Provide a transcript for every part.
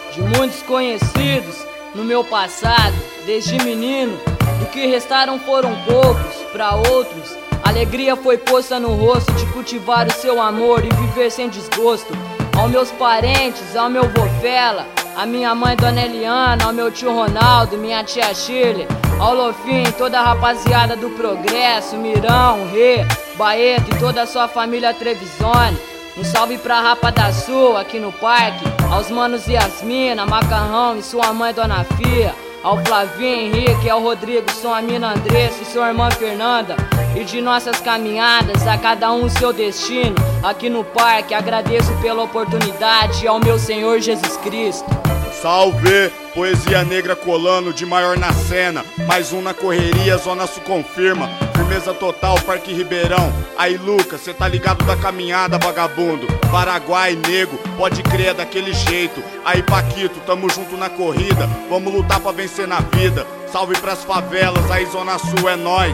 de muitos conhecidos no meu passado, desde menino. Do que restaram foram poucos, para outros alegria foi posta no rosto de cultivar o seu amor e viver sem desgosto. Aos meus parentes, ao meu vô Fela, a minha mãe Dona Eliana, ao meu tio Ronaldo, minha tia Shirley, ao Lofim, toda a rapaziada do Progresso, Mirão, Rê, Baeto e toda a sua família Trevisone. Um salve pra Rapa da Sul, aqui no parque, aos manos Yasmina, Macarrão e sua mãe Dona Fia, ao Flavinho, Henrique, ao Rodrigo, sua mina Andressa e sua irmã Fernanda. E de nossas caminhadas, a cada um seu destino. Aqui no parque, agradeço pela oportunidade ao meu Senhor Jesus Cristo. Salve! Poesia negra colando de maior na cena. Mais um na correria, Zona Sul confirma. Firmeza total, Parque Ribeirão. Aí Lucas, cê tá ligado da caminhada, vagabundo. Paraguai, nego, pode crer daquele jeito. Aí Paquito, tamo junto na corrida. Vamos lutar pra vencer na vida. Salve pras favelas, aí Zona Sul é nóis.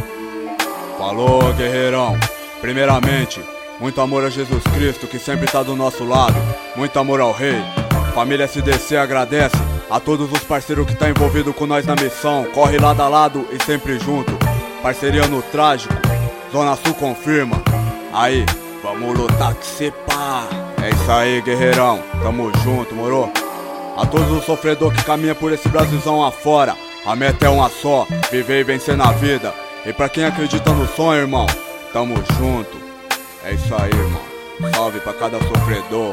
Falou, guerreirão. Primeiramente, muito amor a Jesus Cristo, que sempre tá do nosso lado. Muito amor ao Rei. Família SDC agradece a todos os parceiros que tá envolvido com nós na missão. Corre lado a lado e sempre junto. Parceria no trágico, Zona Sul confirma. Aí, vamos lutar que se pá. É isso aí, guerreirão. Tamo junto, moro? A todos os sofredores que caminham por esse Brasilzão afora, a meta é uma só, viver e vencer na vida. E pra quem acredita no sonho, irmão, tamo junto. É isso aí, irmão. Salve pra cada sofredor.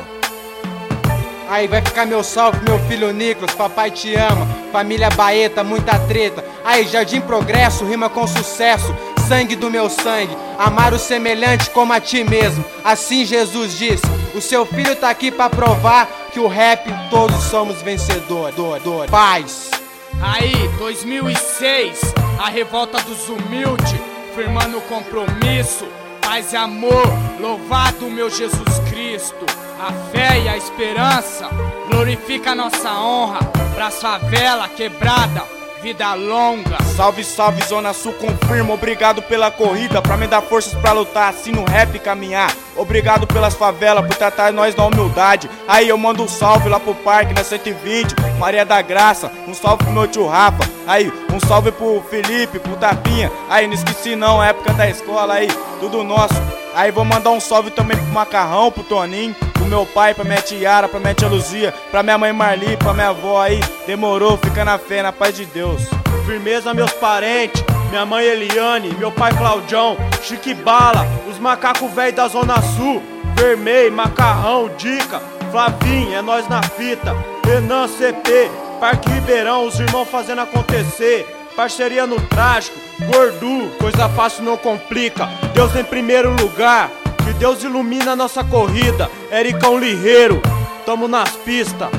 Aí vai ficar meu salve, meu filho Nicolas, papai te ama. Família Baeta, muita treta. Aí Jardim Progresso, rima com sucesso. Sangue do meu sangue, amar o semelhante como a ti mesmo. Assim Jesus disse, o seu filho tá aqui pra provar que o rap todos somos vencedores. Paz. Aí, 2006, a revolta dos humildes, firmando o compromisso. Paz e amor, louvado meu Jesus Cristo. A fé e a esperança glorifica a nossa honra. Pras favela quebrada, vida longa. Salve, salve, Zona Sul confirma. Obrigado pela corrida, pra me dar forças pra lutar, assim no rap caminhar. Obrigado pelas favelas, por tratar nós na humildade. Aí eu mando um salve lá pro parque, na 120, Maria da Graça. Um salve pro meu tio Rafa. Aí, um salve pro Felipe, pro Tapinha. Aí, não esqueci não, a época da escola aí, tudo nosso. Aí vou mandar um salve também pro Macarrão, pro Toninho, pro meu pai, pra minha tiara, pra minha tia Luzia, pra minha mãe Marli, pra minha avó aí. Demorou, fica na fé, na paz de Deus. Firmeza meus parentes, minha mãe Eliane, meu pai Claudião, Chique Bala, os macacos velho da Zona Sul, Vermelho, Macarrão, Dica, Flavinho, é nós na fita, Renan CP, Parque Ribeirão, os irmãos fazendo acontecer, parceria no trágico, Gordu, coisa fácil não complica, Deus em primeiro lugar, que Deus ilumina a nossa corrida, Ericão Lirreiro, tamo nas pistas.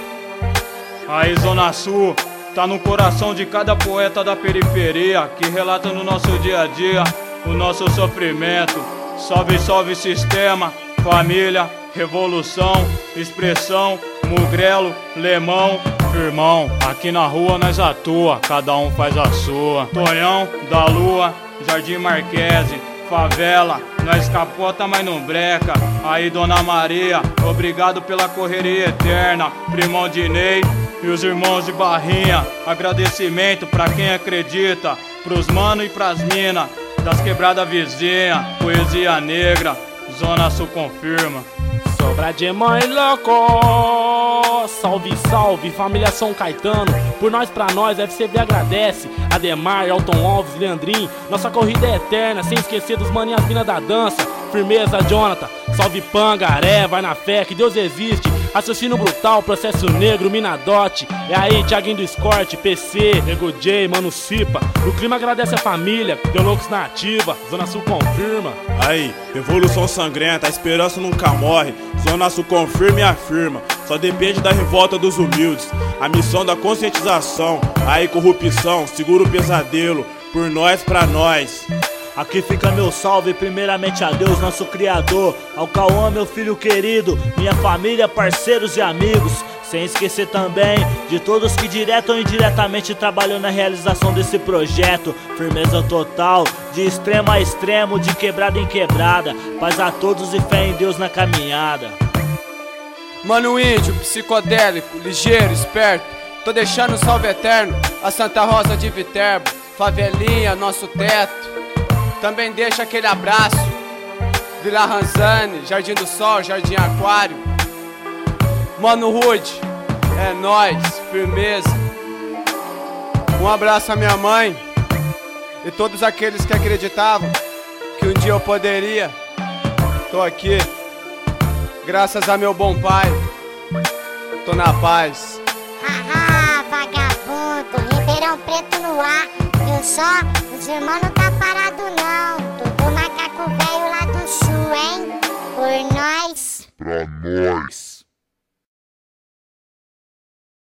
Aí Zona Sul, tá no coração de cada poeta da periferia, que relata no nosso dia a dia o nosso sofrimento. Salve, salve sistema, família, revolução, expressão, mugrelo, lemão, irmão. Aqui na rua nós atua, cada um faz a sua. Tonhão, da Lua, Jardim Marquese, favela, nós capota mas não breca. Aí Dona Maria, obrigado pela correria eterna. Primão Dinei e os irmãos de Barrinha, agradecimento pra quem acredita, pros mano e pras mina, das quebradas vizinha, poesia negra, Zona Sul confirma. Sobra de mãe louco, salve, salve, família São Caetano. Por nós, pra nós, FCB agradece. Ademar, Elton Alves, Leandrinho, nossa corrida é eterna, sem esquecer dos maninhas minas da dança. Firmeza, Jonathan, salve Pangaré, vai na fé, que Deus existe. Raciocínio brutal, processo negro, Minadote. É aí, Thiaguinho do Escort, PC, Nego J, Mano Cipa. O clima agradece a família, deu loucos na ativa, Zona Sul confirma. Aí, revolução sangrenta, a esperança nunca morre. Zona Sul confirma e afirma, só depende da revolta dos humildes. A missão da conscientização, aí corrupção, segura o pesadelo, por nós, pra nós. Aqui fica meu salve, primeiramente a Deus, nosso Criador, ao Cauã, meu filho querido, minha família, parceiros e amigos. Sem esquecer também de todos que direto ou indiretamente trabalham na realização desse projeto. Firmeza total, de extremo a extremo, de quebrada em quebrada. Paz a todos e fé em Deus na caminhada. Mano índio, psicodélico, ligeiro, esperto. Tô deixando um salve eterno a Santa Rosa de Viterbo, favelinha, nosso teto. Também deixa aquele abraço Vila Ranzani, Jardim do Sol, Jardim Aquário. Mano Rude, é nóis, firmeza. Um abraço à minha mãe e todos aqueles que acreditavam que um dia eu poderia. Tô aqui, graças a meu bom pai. Tô na paz. Haha, vagabundo, Ribeirão Preto no ar. Eu só, os irmãos não tá parado não. Tudo macaco velho lá do sul, hein? Por nós. Pra nós.